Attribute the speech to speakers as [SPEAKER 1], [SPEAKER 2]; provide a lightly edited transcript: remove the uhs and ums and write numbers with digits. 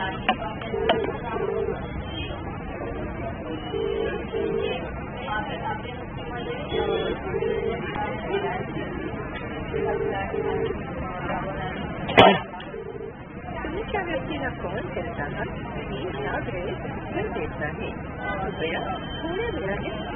[SPEAKER 1] समोरच्या व्यक्तीला कॉल करताना ही याद वेळेस उत्तर देत नाही. कृपया थोड्या वेळाने